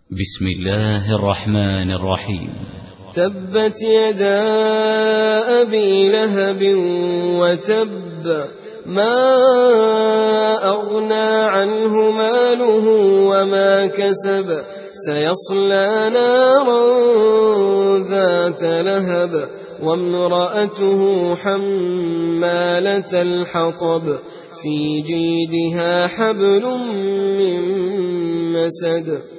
بسم الله الرحمن الرحيم. تبت يدا أبي لهب وتب، ما أغنى عنه ماله وما كسب، سيصلى نارا ذات لهب وامرأته حمالة الحطب في جيدها حبل من مسد.